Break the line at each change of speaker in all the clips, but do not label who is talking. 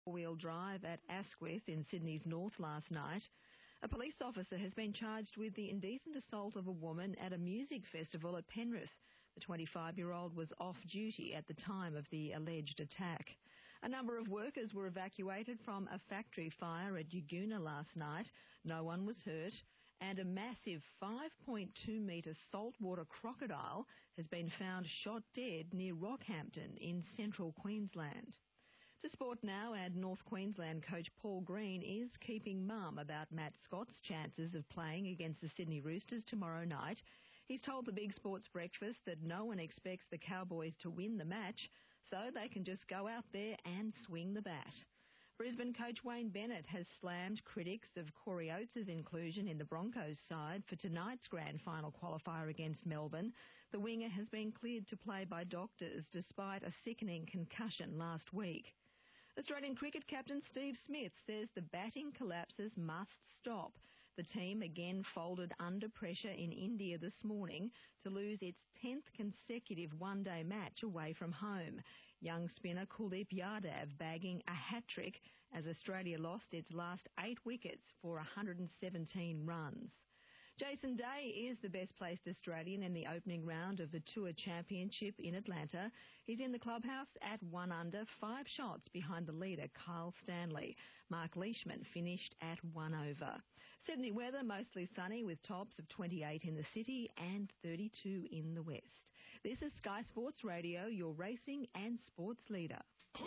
four-wheel drive at Asquith in Sydney's north last night. A police officer has been charged with the indecent assault of a woman at a music festival at Penrith. The 25-year-old was off duty at the time of the alleged attack. A number of workers were evacuated from a factory fire at Yagoona last night. No one was hurt. And a massive 5.2-metre saltwater crocodile has been found shot dead near Rockhampton in central Queensland. To sport now, and North Queensland coach Paul Green is keeping mum about Matt Scott's chances of playing against the Sydney Roosters tomorrow night. He's told the Big Sports Breakfast that no one expects the Cowboys to win the match, so they can just go out there and swing the bat. Brisbane coach Wayne Bennett has slammed critics of Corey Oates' inclusion in the Broncos side for tonight's grand final qualifier against Melbourne. The winger has been cleared to play by doctors despite a sickening concussion last week. Australian cricket captain Steve Smith says the batting collapses must stop. The team again folded under pressure in India this morning to lose its 10th consecutive one-day match away from home. Young spinner Kuldeep Yadav bagging a hat-trick as Australia lost its last 8 wickets for 117 runs. Jason Day is the best-placed Australian in the opening round of the Tour Championship in Atlanta. He's in the clubhouse at 1 under, 5 shots behind the leader, Kyle Stanley. Mark Leishman finished at 1 over. Sydney weather, mostly sunny with tops of 28 in the city and 32 in the west. This is Sky Sports Radio, your racing and sports leader.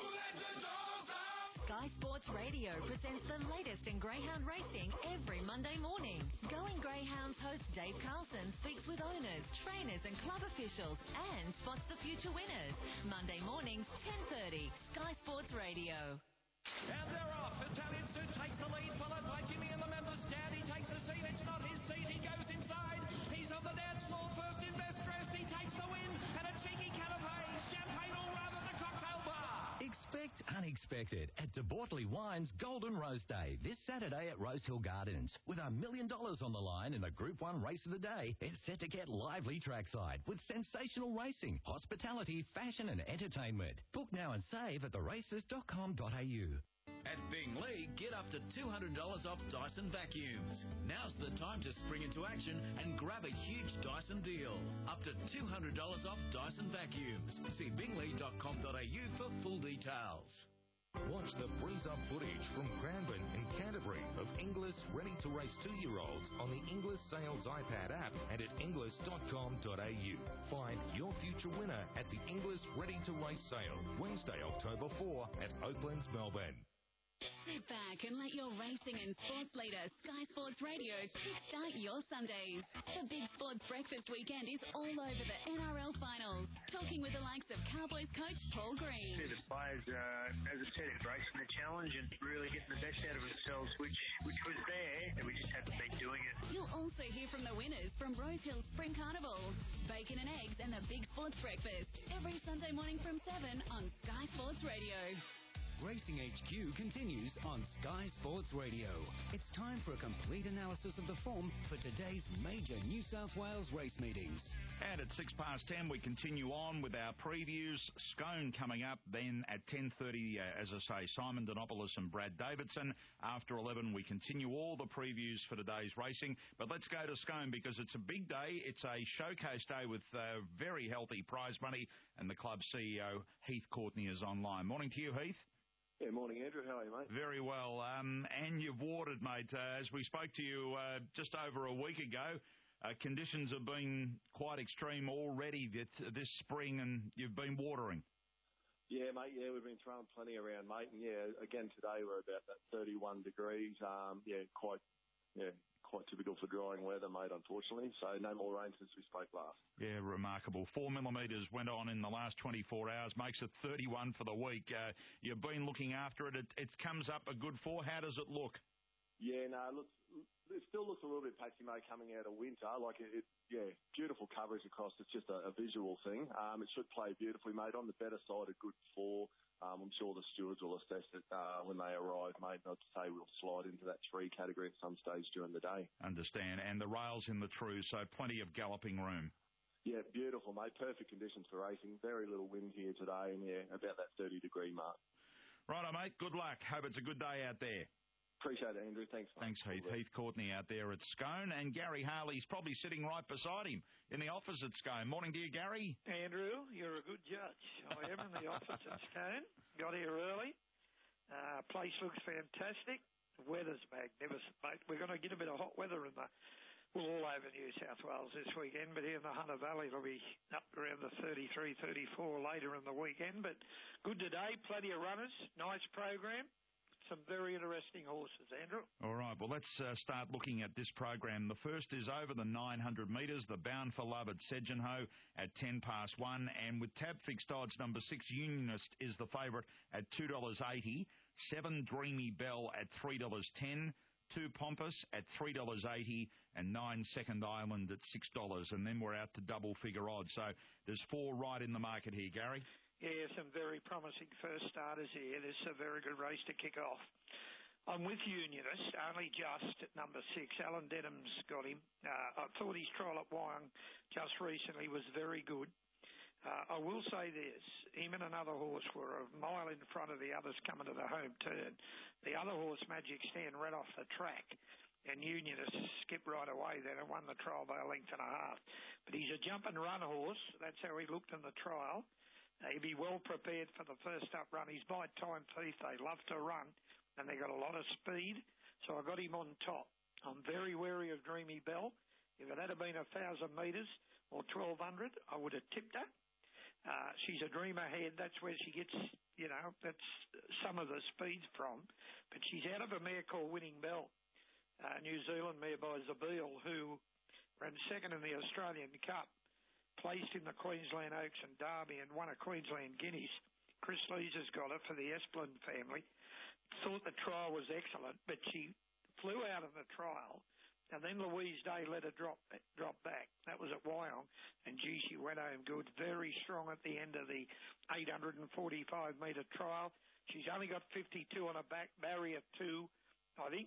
Sky Sports Radio presents the latest in greyhound racing every Monday morning. Going Greyhounds host Dave Carlson speaks with owners, trainers and club officials and spots the future winners. Monday mornings, 10:30, Sky Sports Radio.
And they're off. Italian Suit takes the lead, followed by Jimmy in the members' stand. He takes the seat. It's not his seat. He goes inside. He's on the dance floor first in best dress. He takes the win. And a cheeky canapé. Champagne all round at the cocktail bar.
Expect unexpected at De Bortley Wine's Golden Rose Day this Saturday at Rosehill Gardens. With $1 million on the line in the Group 1 race of the day, it's set to get lively trackside with sensational racing, hospitality, fashion and entertainment. Book now and save at theraces.com.au.
At Bingley, get up to $200 off Dyson vacuums. Now's the time to spring into action and grab a huge Dyson deal. Up to $200 off Dyson vacuums. See bingley.com.au for full details.
Watch the freeze-up footage from Cranbourne and Canterbury of Inglis ready-to-race 2-year-olds on the Inglis Sales iPad app and at inglis.com.au. Find your future winner at the Inglis Ready-to-Race Sale, Wednesday, October 4 at Oaklands, Melbourne.
Sit back and let your racing and sports leader, Sky Sports Radio, kickstart your Sundays. The Big Sports Breakfast weekend is all over the NRL finals. Talking with the likes of Cowboys coach Paul Green.
The players, as I said, embracing the challenge and really getting the best out of themselves, which was there, and we just haven't been doing it.
You'll also hear from the winners from Rosehill Spring Carnival, Bacon and Eggs and the Big Sports Breakfast. Every Sunday morning from 7 on Sky Sports Radio.
Racing HQ continues on Sky Sports Radio. It's time for a complete analysis of the form for today's major New South Wales race meetings.
And at 10:06, we continue on with our previews. Scone coming up, then at 10:30, as I say, Simon Denopoulos and Brad Davidson. After 11, we continue all the previews for today's racing. But let's go to Scone because it's a big day. It's a showcase day with very healthy prize money. And the club CEO, Heath Courtney, is online. Morning to you, Heath.
Yeah, morning, Andrew. How are you, mate?
Very well. And you've watered, mate. As we spoke to you just over a week ago, conditions have been quite extreme already this spring, and you've been watering.
Yeah, mate. Yeah, we've been throwing plenty around, mate. And, yeah, again, today we're about that 31 degrees. Quite typical for drying weather, mate, unfortunately. So no more rain since we spoke last.
Yeah, remarkable. 4 millimetres went on in the last 24 hours, makes it 31 for the week. You've been looking after it. It comes up a good 4. How does it look?
Yeah, no, it still looks a little bit patchy, mate, coming out of winter. Beautiful coverage across. It's just a visual thing. It should play beautifully, mate. On the better side, a good 4. I'm sure the stewards will assess it when they arrive, mate. I'd say we'll slide into that 3 category at some stage during the day.
Understand. And the rails in the true, so plenty of galloping room.
Yeah, beautiful, mate. Perfect conditions for racing. Very little wind here today, and, yeah, about that 30-degree mark.
Righto, mate. Good luck. Hope it's a good day out there.
Appreciate it, Andrew. Thanks, mate.
Thanks, Heath. Heath Courtney out there at Scone, and Gary Harley's probably sitting right beside him in the office at Scone. Morning to you, Gary.
Andrew, you're a good judge. I am in the office at Scone. Got here early. Place looks fantastic. The weather's magnificent, mate. We're going to get a bit of hot weather all over New South Wales this weekend, but here in the Hunter Valley it'll be up around the 33, 34 later in the weekend. But good today, plenty of runners, nice program. Some very interesting horses, Andrew. All
right, well, let's start looking at this program. The first is over the 900 metres, the Bound for Love at Sedgenho at 1:10 1, and with tab fixed odds, number 6 Unionist is the favourite at $2.80, 7 Dreamy Bell at $3.10, 2 Pompous at $3.80, and 9 Second Island at $6, and then we're out to double figure odds. So there's 4 right in the market here, Gary.
Yeah, some very promising first starters here. This is a very good race to kick off. I'm with Unionist, only just at number 6. Alan Denham's got him. I thought his trial at Wyong just recently was very good. I will say this, him and another horse were a mile in front of the others coming to the home turn. The other horse, Magic Stand, ran off the track, and Unionist skipped right away then and won the trial by a length and a half. But he's a jump and run horse. That's how he looked in the trial. He'd be well prepared for the first up run. He's by Time Thief. They love to run, and they got a lot of speed, so I got him on top. I'm very wary of Dreamy Bell. If it had been 1,000 metres or 1,200, I would have tipped her. She's a dreamer head. That's where she gets, that's some of the speed from. But she's out of a mare called Winning Bell, New Zealand mare by Zabeel, who ran second in the Australian Cup, placed in the Queensland Oaks and Derby and won a Queensland Guineas. Chris Lees has got it for the Esplin family. Thought the trial was excellent, but she flew out of the trial, and then Louise Day let her drop back. That was at Wyong, and gee, she went home good. Very strong at the end of the 845-metre trial. She's only got 52 on her back, barrier 2. I think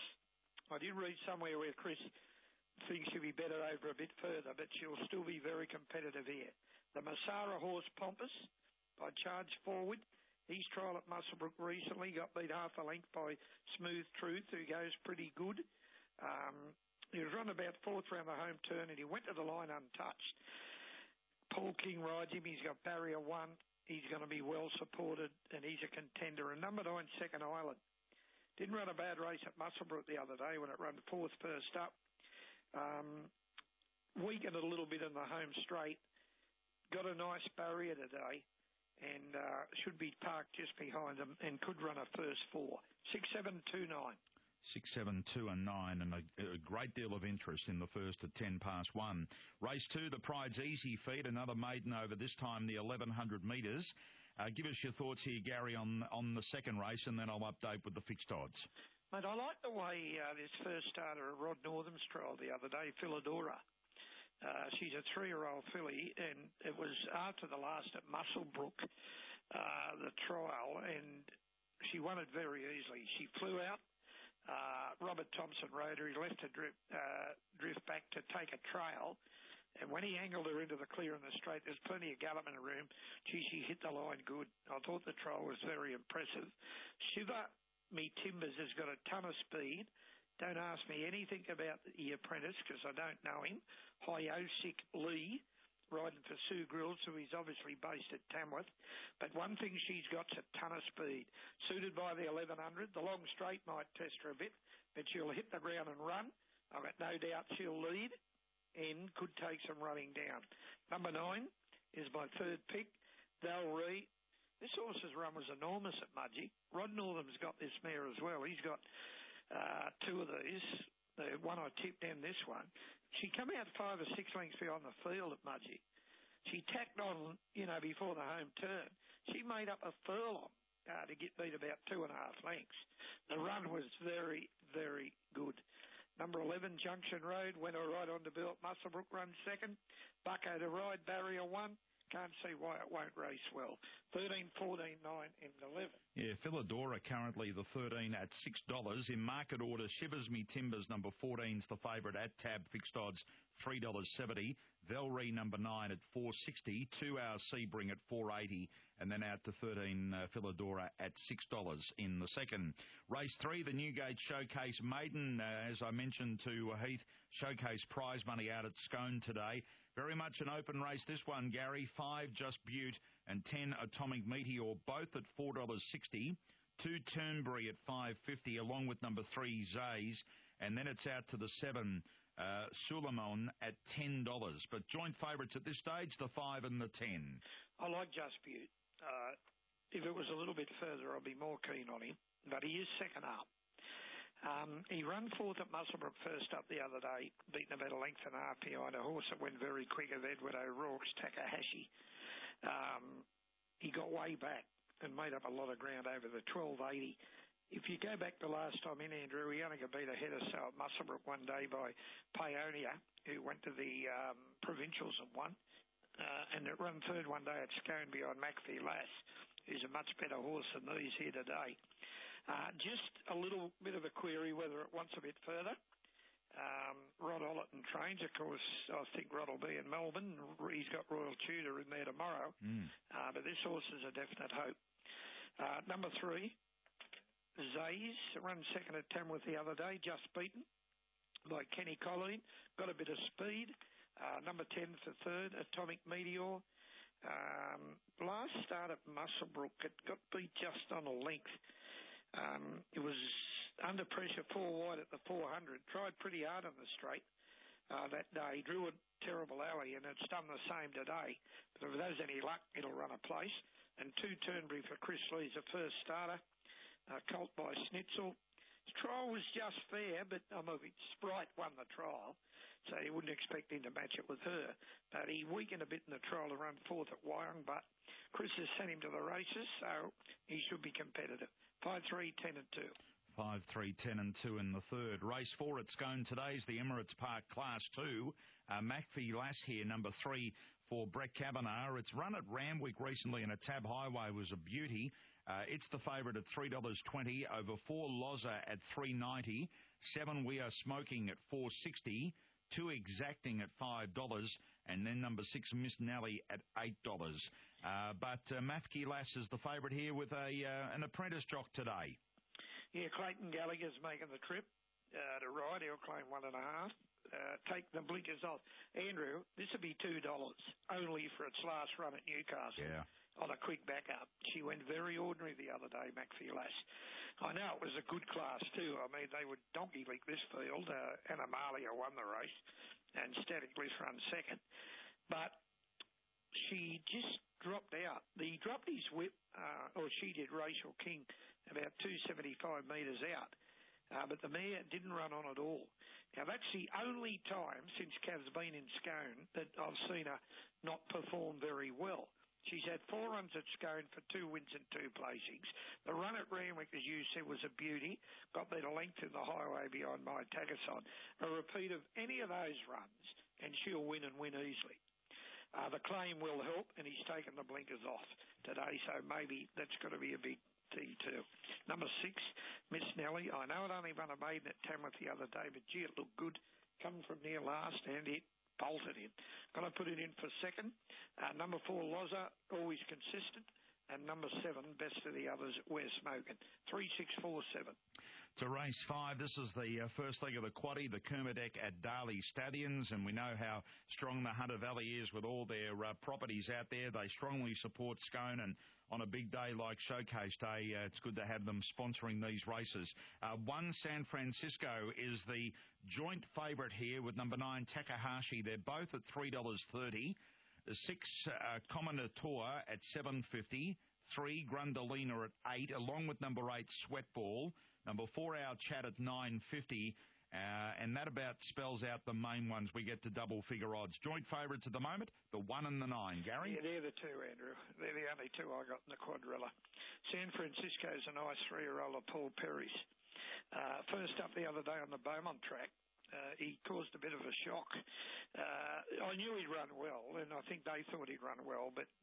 I did read somewhere where Chris thinks she'll be better over a bit further, but she'll still be very competitive here. The Masara horse Pompous by Charge Forward. He's trialled at Muswellbrook recently, got beat half a length by Smooth Truth, who goes pretty good. He was run about 4th round the home turn, and he went to the line untouched. Paul King rides him. He's got barrier 1. He's going to be well supported, and he's a contender. And number 9, Second Island. Didn't run a bad race at Muswellbrook the other day when it ran 4th first up. Weakened a little bit in the home straight. Got a nice barrier today, and should be parked just behind them and could run a first 4. 6, 7, 2, 9.
6, 7, 2 and 9, and a great deal of interest in the first at 1:10 1. Race 2, the Pride's Easy Feed, another maiden over, this time the 1,100 metres. Give us your thoughts here, Gary, on the second race, and then I'll update with the fixed odds.
Mate, I like the way this first starter at Rod Northam's trial the other day, Philodora. She's a 3-year-old filly, and it was after the last at Muswellbrook, the trial, and she won it very easily. She flew out. Robert Thompson rode her. He left her drift back to take a trail, and when he angled her into the clear in the straight, there's plenty of galloping room. Gee, she hit the line good. I thought the trial was very impressive. Shiva Me Timbers has got a ton of speed. Don't ask me anything about the apprentice because I don't know him. Hyosik Lee, riding for Sue Grills, who is obviously based at Tamworth. But one thing she's got's a ton of speed. Suited by the 1100. The long straight might test her a bit, but she'll hit the ground and run. I've got no doubt she'll lead and could take some running down. Number 9 is my third pick, Del Ree. This horse's run was enormous at Mudgee. Rod Northam's got this mare as well. He's got 2 of these. The one I tipped in, this one. She come out 5 or 6 lengths behind the field at Mudgee. She tacked on, before the home turn. She made up a furlong to get beat about 2.5 lengths. The run was very, very good. Number 11, Junction Road, went all right on to Bill at Muswellbrook, run second. Bucko to ride, barrier 1. Can't see why it won't race well. 13, 14, 9 and 11.
Yeah, Philadora currently the 13 at $6. In market order, Shivers Me Timbers number 14's the favourite at tab, fixed odds $3.70. Velry number 9 at $4.60. 2 Hour Sebring at $4.80. And then out to 13 Philadora at $6 in the second. Race 3, the Newgate Showcase Maiden, as I mentioned to Heath, Showcase prize money out at Scone today. Very much an open race, this one, Gary. 5 Just Butte and 10 Atomic Meteor, both at $4.60. 2 Turnberry at $5.50, along with number 3 Zays. And then it's out to the 7 Suleiman at $10. But joint favourites at this stage, the 5 and the 10.
I like Just Butte. If it was a little bit further, I'd be more keen on him. But he is second up. He ran fourth at Muswellbrook first up the other day, beaten about a length and a half behind a horse that went very quick of Edward O'Rourke's Takahashi. He got way back and made up a lot of ground over the 12.80. If you go back the last time in, Andrew, he only got beat ahead of so at Muswellbrook one day by Paonia, who went to the provincials and won. And it ran third one day at Scone behind McPhee Lass, who's a much better horse than these here today. Just a little bit of a query whether it wants a bit further. Rod Ollerton trains, of course. I think Rod will be in Melbourne. He's got Royal Tudor in there tomorrow. But this horse is a definite hope. Number 3, Zays, run second at Tamworth the other day, just beaten by Kenny Colleen. Got a bit of speed. Number 10 for third, Atomic Meteor. Last start at Muswellbrook, it got beat just on a length. It was under pressure 4 wide at the 400. Tried pretty hard on the straight that day. Drew a terrible alley, and it's done the same today. But if there's any luck, it'll run a place. And 2 Turnberry for Chris Lee's the first starter. Colt by Schnitzel. His trial was just fair, but Sprite won the trial, so you wouldn't expect him to match it with her. But he weakened a bit in the trial to run fourth at Wyong, but Chris has sent him to the races, so he should be competitive. 5, 3, 10 and 2.
5, 3, 10 and 2 in the third. Race 4 at Scone today's the Emirates Park Class 2. McPhee Lass here, number 3 for Brett Kavanagh. It's run at Randwick recently, and a Tab Highway was a beauty. It's the favourite at $3.20, over 4 Loza at $3.90, 7 We Are Smoking at $4.60, 2 Exacting at $5, and then number 6 Miss Nelly at $8. But Mafki Lass is the favourite here with an apprentice jock today.
Yeah, Clayton Gallagher's making the trip to ride. He'll claim 1.5. Take the blinkers off. Andrew, this will be $2 only for its last run at Newcastle.
Yeah.
On a quick backup. She went very ordinary the other day, McPhee Lass. I know it was a good class too. I mean, they would donkey leak this field. Anna Malia won the race and Static Bliss run second. But she just dropped out. He dropped his whip, or she did, Rachel King, about 275 metres out. But the mare didn't run on at all. Now, that's the only time since Cav's been in Scone that I've seen her not perform very well. She's had 4 runs at Scone for 2 wins and 2 placings. The run at Randwick, as you said, was a beauty. Got there to length in the highway behind my Tagason. A repeat of any of those runs, and she'll win and win easily. The claim will help, and he's taken the blinkers off today, so maybe that's got to be a big thing too. Number 6, Miss Nelly. I know it only run a maiden at Tamworth the other day, but gee, it looked good. Coming from near last, and it bolted in. Going to put it in for second. Number 4, Loza, always consistent. And number 7, best of the others, We're Smoking. 3, 6, 4, 7.
To race 5, this is the first leg of the quaddie, the Kermadec at Darley Stallions, and we know how strong the Hunter Valley is with all their properties out there. They strongly support Scone, and on a big day like Showcase Day, it's good to have them sponsoring these races. 1 San Francisco is the joint favourite here with number 9 Takahashi. They're both at $3.30. 6 Combinator at $7.50. 3 Grundalina at $8, along with number 8 Sweatball. Number 4 Our Chat at $9.50. And that about spells out the main ones. We get to double figure odds. Joint favourites at the moment, the 1 and the 9. Gary?
Yeah, they're the 2, Andrew. They're the only 2 I got in the quadrilla. San Francisco's a nice 3-year-old of Paul Perry's. First up the other day on the Beaumont track, He caused a bit of a shock. I knew he'd run well, and I think they thought he'd run well, but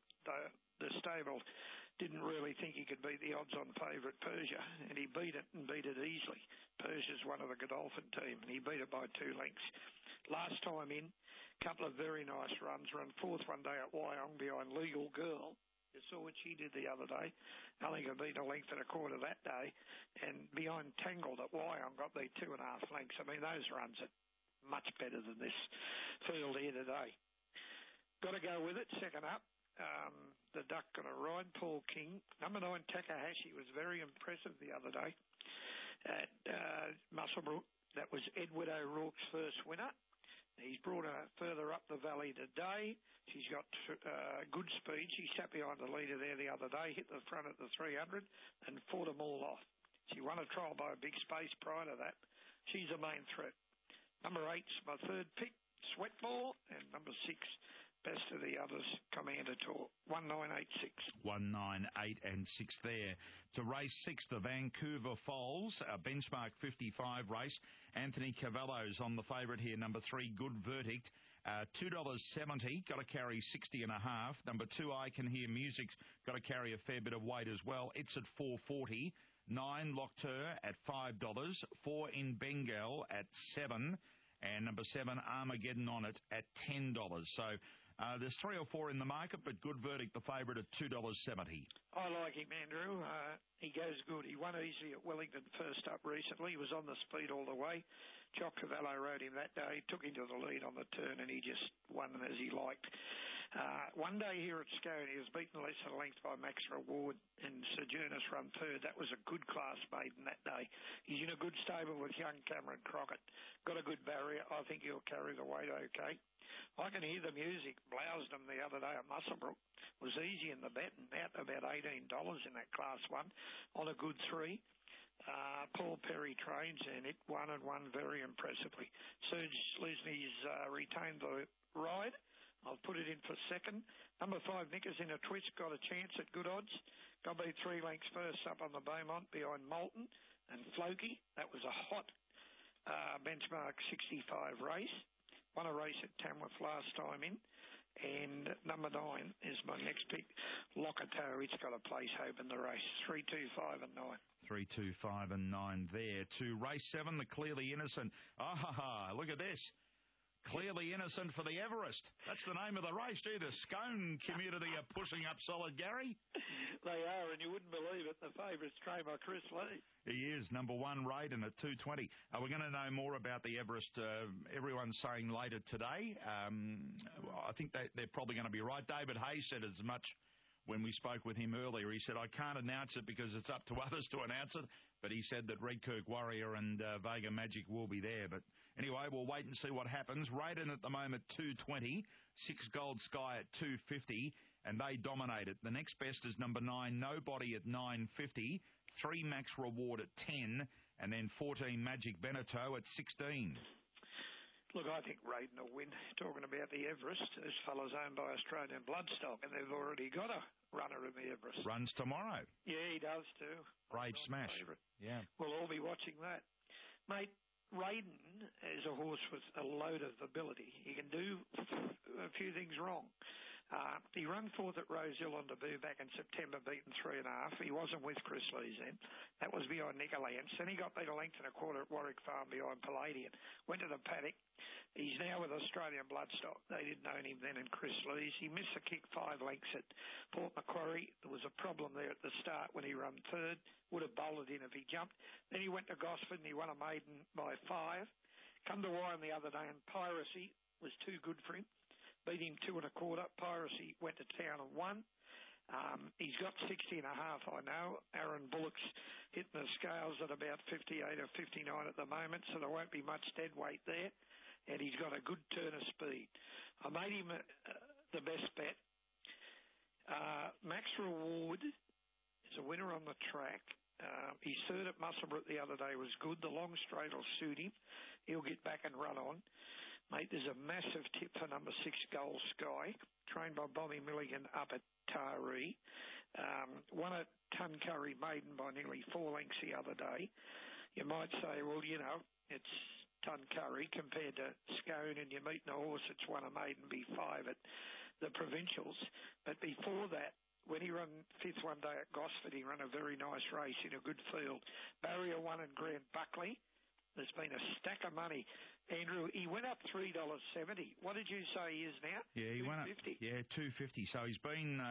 the stable didn't really think he could beat the odds-on favourite Persia, and he beat it and beat it easily. Persia's one of the Godolphin team, and he beat it by 2 lengths. Last time in, a couple of very nice runs. Run 4th one day at Wyong behind Legal Girl. You saw what she did the other day. Only could beat 1.25 lengths that day. And behind Tangled at Wyong got beat 2.5 lengths. I mean, those runs are much better than this field here today. Got to go with it. Second up. The duck going to ride Paul King. Number 9, Takahashi, was very impressive the other day at Muswellbrook. That was Edward O'Rourke's first winner. He's brought her further up the valley today. She's got good speed. She sat behind the leader there the other day, hit the front at the 300 and fought them all off. She won a trial by a big space prior to that. She's a main threat. Number 8's my third pick, Sweatball, and number 6, Best of the Others, Commander Tour, 1986.
198 and 6 there. To race 6, the Vancouver Foals, a benchmark 55 race. Anthony Cavallo's on the favourite here. Number 3, Good Verdict, $2.70. Got to carry 60.5. Number 2, I Can Hear Music's got to carry a fair bit of weight as well. It's at $4.40. 9, Locteur at $5. 4, In Bengal at $7. And number 7, Armageddon on it at $10. So there's 3 or 4 in the market, but Good Verdict, the favourite, at $2.70.
I like him, Andrew. He goes good. He won easily at Wellington first up recently. He was on the speed all the way. Jock Cavallo rode him that day, took him to the lead on the turn, and he just won as he liked. One day here at Scone, he was beaten less than a length by Max Reward, and Sojournus run third. That was a good class maiden that day. He's in a good stable with young Cameron Crockett. Got a good barrier. I think he'll carry the weight okay. I Can Hear the Music bloused him the other day at Muswellbrook. Was easy in the bet and out about $18 in that class 1 on a good 3. Paul Perry trains and it won very impressively. Serge Lisney's retained the ride. I'll put it in for second. Number 5, Nickers in a Twist, got a chance at good odds. Got to be 3 lengths first up on the Beaumont behind Moulton and Floki. That was a hot benchmark 65 race. Won a race at Tamworth last time in. And number 9 is my next pick, Locatello. It's got a place hope in the race. 3, 2, 5 and 9.
3, 2, 5 and 9 there. To race 7, the Clearly Innocent. Look at this. Clearly Innocent for the Everest. That's the name of the race, too. The Scone community are pushing up solid, Gary.
They are, and you wouldn't believe it. The favourite's trained by Chris Lee.
He is, number 1 Raiden at 220. We're going to know more about the Everest. Everyone's saying later today. I think they're probably going to be right. David Hayes said as much when we spoke with him earlier. He said, I can't announce it because it's up to others to announce it. But he said that Redkirk Warrior and Vega Magic will be there. But anyway, we'll wait and see what happens. Raiden at the moment, 220. 6 Gold Sky at 250. And they dominate it. The next best is number 9, Nobody at 950. 3 Max Reward at 10. And then 14 Magic Beneteau at 16.
Look, I think Raiden will win. Talking about the Everest, this fellow's owned by Australian Bloodstock, and they've already got a runner in the Everest.
Runs tomorrow.
Yeah, he does too.
Brave Smash.
Favorite.
Yeah.
We'll all be watching that. Mate, Raiden is a horse with a load of ability. He can do a few things wrong. He ran 4th at Rosehill on debut back in September, beaten 3.5. He wasn't with Chris Lees then. That was behind Nicolance. Then he got beat 1.25 lengths at Warwick Farm behind Palladian. Went to the paddock. He's now with Australian Bloodstock. They didn't own him then in Chris Lees. He missed the kick 5 lengths at Port Macquarie. There was a problem there at the start when he ran 3rd. Would have bowled in if he jumped. Then he went to Gosford and he won a maiden by 5. Come to Wyong the other day and Piracy was too good for him. Beat him 2.25. Piracy went to town and won. He's got 60.5, I know. Aaron Bullock's hitting the scales at about 58 or 59 at the moment, so there won't be much dead weight there. And he's got a good turn of speed. I made him the best bet. Max Reward is a winner on the track. His 3rd at Muswellbrook the other day was good. The long straight will suit him. He'll get back and run on. Mate, there's a massive tip for number 6, Gold Sky, trained by Bobby Milligan up at Taree. Won a Tuncurry maiden by nearly 4 lengths the other day. You might say, well, you know, it's Tuncurry compared to Scone, and you're meeting a horse that's won a maiden B5 at the Provincials. But before that, when he ran fifth one day at Gosford, he ran a very nice race in a good field. Barrier 1 and Grant Buckley. There's been a stack of money. Andrew, he went up $3.70. What did you say he is now?
Yeah, he went up. Yeah, $2.50. So he's been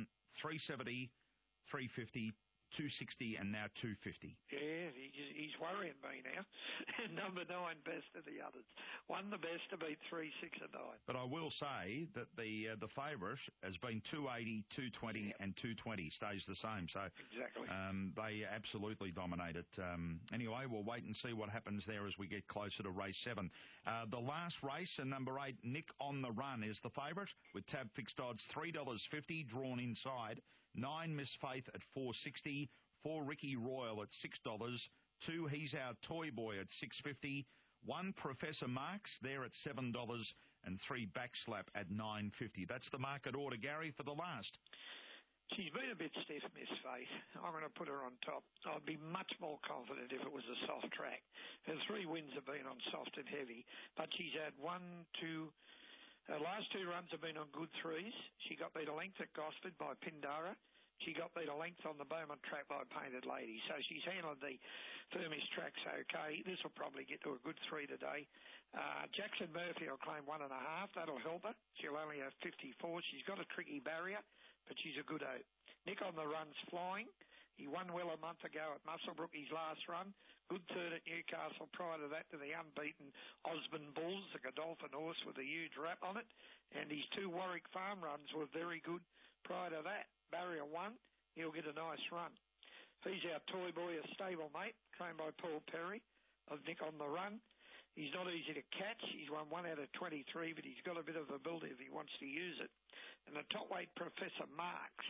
$3.70, $3.50, $2.60, and now $2.50.
Yeah, he's worrying me now. Number 9, best of the others. Won the best to beat 3, 6, and 9.
But I will say that the favourite has been 280, 220, and 220. Stays the same. So
exactly.
They absolutely dominate it. Anyway, we'll wait and see what happens there as we get closer to race 7. The last race, number 8, Nick on the Run, is the favourite with tab fixed odds $3.50 drawn inside. 9 Miss Faith at $4.60, 4 Ricky Royal at $6, 2 He's Our Toy Boy at $6.50, 1 Professor Marks there at $7, and 3 Backslap at $9.50. That's the market order, Gary, for the last.
She's been a bit stiff, Miss Faith. I'm going to put her on top. I'd be much more confident if it was a soft track. Her 3 wins have been on soft and heavy, but she's had 1, 2... Her last 2 runs have been on good 3s. She got beat a length at Gosford by Pindara. She got beat a length on the Beaumont track by Painted Lady. So she's handled the firmest tracks okay. This will probably get to a good 3 today. Jackson Murphy will claim 1.5. That'll help her. She'll only have 54. She's got a tricky barrier, but she's a good oat. Nick on the Run's flying. He won well a month ago at Muswellbrook, his last run. Good third at Newcastle prior to that to the unbeaten Osborne Bulls, the Godolphin horse with a huge wrap on it. And his 2 Warwick Farm runs were very good prior to that. Barrier 1, he'll get a nice run. He's Our Toy Boy, a stable mate, trained by Paul Perry of Nick on the Run. He's not easy to catch. He's won 1 out of 23, but he's got a bit of ability if he wants to use it. And the top weight Professor Marks.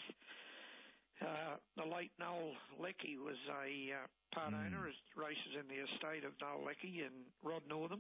The late Noel Leckie was a part owner, as races in the estate of Noel Leckie and Rod Northam.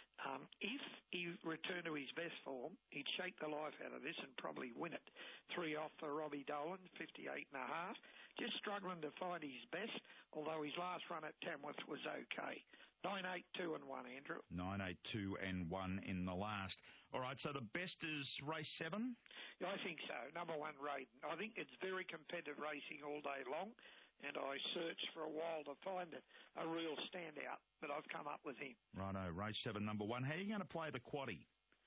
If he returned to his best form, he'd shake the life out of this and probably win it. 3 off for Robbie Dolan, 58.5. Just struggling to find his best, although his last run at Tamworth was okay. 9, 8, 2 and 1, Andrew.
9, 8, 2 and 1 in the last. All right, so the best is race 7?
Yeah, I think so. Number 1, Raiden. I think it's very competitive racing all day long, and I searched for a while to find a real standout, but I've come up with him.
Righto, race 7, number 1. How are you going to play the quaddie?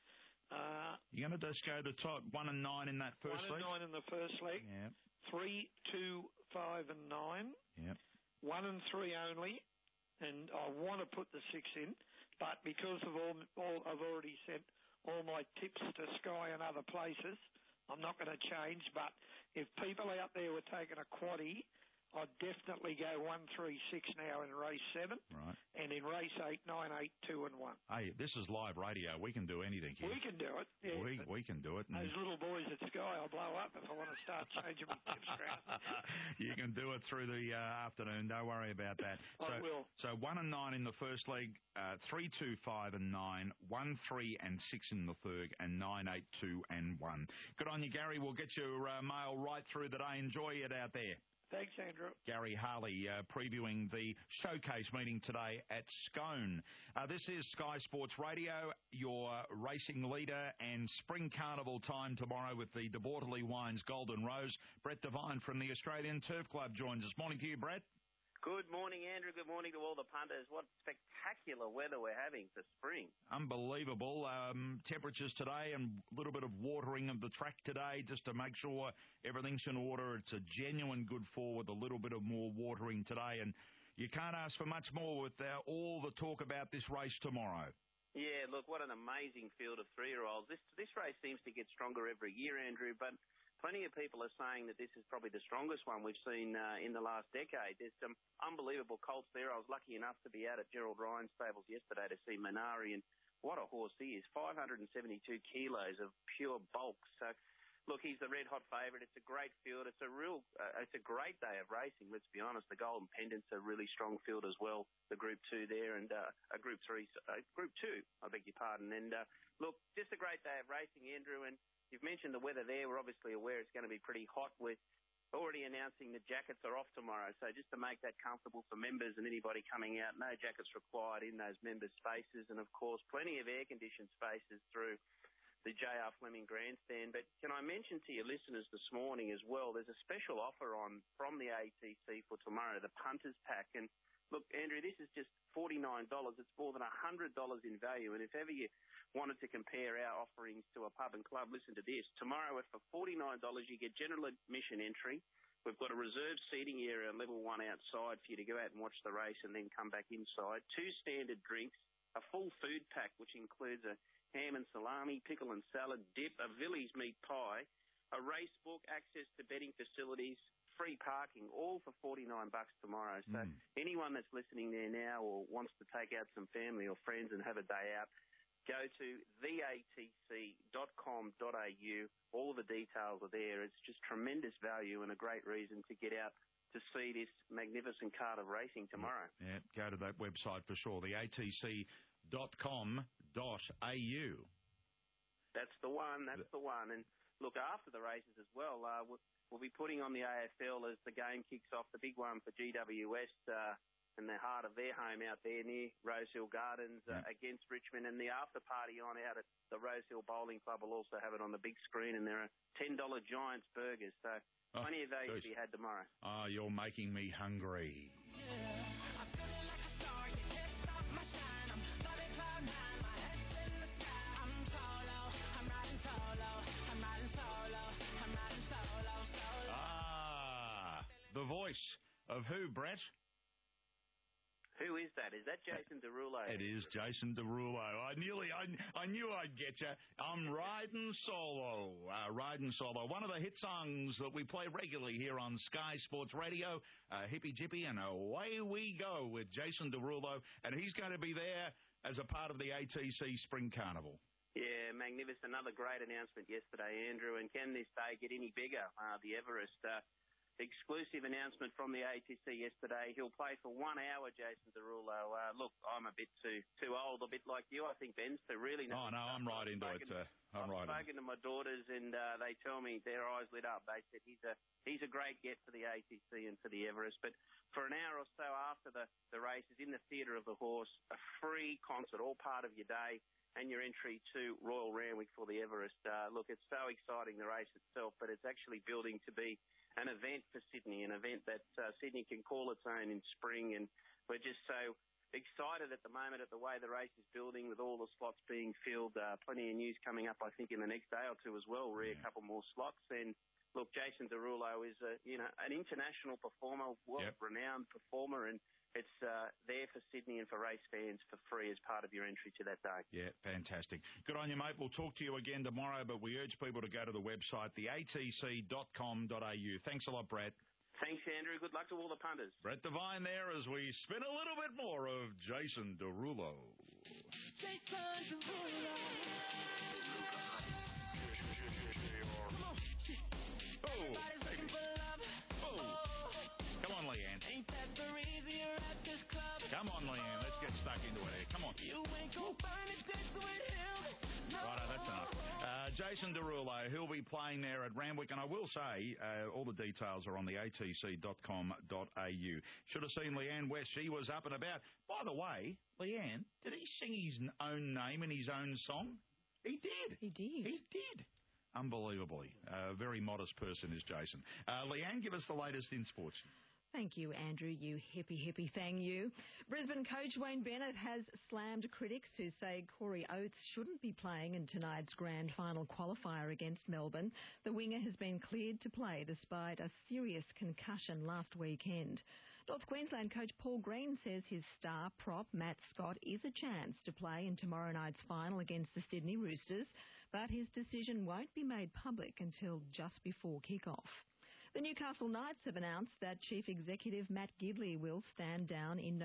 You're going to just go the top 1 and 9 in that first leg?
1 and 9 in the first leg.
Yeah.
3, 2, 5 and 9.
Yeah.
1 and 3 only. And I want to put the 6 in, but because of all I've already sent all my tips to Sky and other places, I'm not going to change. But if people out there were taking a quaddie, I'd definitely go 1, 3, 6 now in race 7.
Right.
And in race 8, 9, 8, 2 and 1.
Hey, this is live radio. We can do anything here.
We can do it. Yeah,
we can do it.
Those little boys at Sky, I'll blow up if I want to start changing my tips around.
You can do it through the afternoon. Don't worry about that.
I will.
So 1 and 9 in the first leg, 3, 2, 5 and 9, 1, 3 and 6 in the third, and 9, 8, 2 and 1. Good on you, Gary. We'll get your mail right through the day. Enjoy it out there.
Thanks, Andrew.
Gary Harley previewing the showcase meeting today at Scone. This is Sky Sports Radio, your racing leader, and Spring Carnival time tomorrow with the De Bortoli Wines Golden Rose. Brett Devine from the Australian Turf Club joins us. Morning to you, Brett.
Good morning, Andrew. Good morning to all the punters. What spectacular weather we're having for spring.
Unbelievable. Temperatures today and a little bit of watering of the track today just to make sure everything's in order. It's a genuine good fall with a little bit of more watering today. And you can't ask for much more with all the talk about this race tomorrow.
Yeah, look, what an amazing field of 3-year-olds. This race seems to get stronger every year, Andrew, but plenty of people are saying that this is probably the strongest one we've seen in the last decade. There's some unbelievable colts there. I was lucky enough to be out at Gerald Ryan's stables yesterday to see Minari, and what a horse he is. 572 kilos of pure bulk. So, look, he's the red-hot favourite. It's a great field. It's a great day of racing, let's be honest. The Golden Pendant's a really strong field as well, the Group 2 there, and Group 2, I beg your pardon. And, look, just a great day of racing, Andrew, and you've mentioned the weather there. We're obviously aware it's going to be pretty hot with already announcing the jackets are off tomorrow. So just to make that comfortable for members and anybody coming out, no jackets required in those members' spaces. And, of course, plenty of air-conditioned spaces through the J.R. Fleming grandstand. But can I mention to your listeners this morning as well, there's a special offer on from the ATC for tomorrow, the Punters Pack. And, look, Andrew, this is just $49. It's more than $100 in value. And if ever you wanted to compare our offerings to a pub and club, listen to this. Tomorrow, for $49, you get general admission entry. We've got a reserved seating area on level 1 outside for you to go out and watch the race and then come back inside. 2 standard drinks, a full food pack, which includes a ham and salami, pickle and salad, dip, a Villies meat pie, a race book, access to betting facilities, free parking, all for $49 tomorrow. So anyone that's listening there now or wants to take out some family or friends and have a day out, go to theatc.com.au. All the details are there. It's just tremendous value and a great reason to get out to see this magnificent card of racing tomorrow.
Yeah, go to that website for sure, theatc.com.au.
That's the one. That's the one. And look, after the races as well, we'll be putting on the AFL as the game kicks off, the big one for GWS in the heart of their home out there near Rosehill Gardens against Richmond. And the after party on out at the Rosehill Bowling Club will also have it on the big screen. And there are $10 Giants burgers. So plenty of those to be had tomorrow.
Oh, you're making me hungry. The voice of who, Brett?
Who is that? Is that Jason Derulo?
It is Jason Derulo. I knew I'd get you. I'm riding solo. One of the hit songs that we play regularly here on Sky Sports Radio, Hippy Jippy, and away we go with Jason Derulo. And he's going to be there as a part of the ATC Spring Carnival.
Yeah, magnificent. Another great announcement yesterday, Andrew. And can this day get any bigger? The Everest exclusive announcement from the ATC yesterday. He'll play for 1 hour, Jason Derulo. Look, I'm a bit too old, a bit like you. I think Ben's to really know.
Oh, no, I'm right into it.
I've spoken to my daughters, and they tell me their eyes lit up. They said he's a great get for the ATC and for the Everest. But for an hour or so after the races in the Theatre of the Horse, a free concert, all part of your day, and your entry to Royal Randwick for the Everest. Look, it's so exciting, the race itself, but it's actually building to be an event for Sydney, an event that Sydney can call its own in spring. And we're just so excited at the moment at the way the race is building with all the slots being filled. Plenty of news coming up, I think, in the next day or two as well, a couple more slots. And look, Jason Derulo is an international performer, world-renowned performer, and it's there for Sydney and for race fans for free as part of your entry to that day.
Yeah, fantastic. Good on you, mate. We'll talk to you again tomorrow, but we urge people to go to the website, theatc.com.au. Thanks a lot, Brett.
Thanks, Andrew. Good luck to all the punters.
Brett Devine there as we spin a little bit more of Jason Derulo.
Jason Derulo.
Oh, baby. Oh. Come on, Leanne.
Ain't that the reason you're at this club?
Come on, Leanne. Let's get stuck into it here. Come on.
You ain't gonna burn it with him. No.
Righto, that's enough. Jason Derulo, he'll be playing there at Randwick, and I will say all the details are on the atc.com.au. Should have seen Leanne West. She was up and about. By the way, Leanne, did he sing his own name in his own song? He did.
He did.
He did. Unbelievably. A very modest person is Jason. Leanne, give us the latest in sports.
Thank you, Andrew, you hippie thang you. Brisbane coach Wayne Bennett has slammed critics who say Corey Oates shouldn't be playing in tonight's grand final qualifier against Melbourne. The winger has been cleared to play despite a serious concussion last weekend. North Queensland coach Paul Green says his star prop, Matt Scott, is a chance to play in tomorrow night's final against the Sydney Roosters, but his decision won't be made public until just before kick-off. The Newcastle Knights have announced that Chief Executive Matt Gidley will stand down in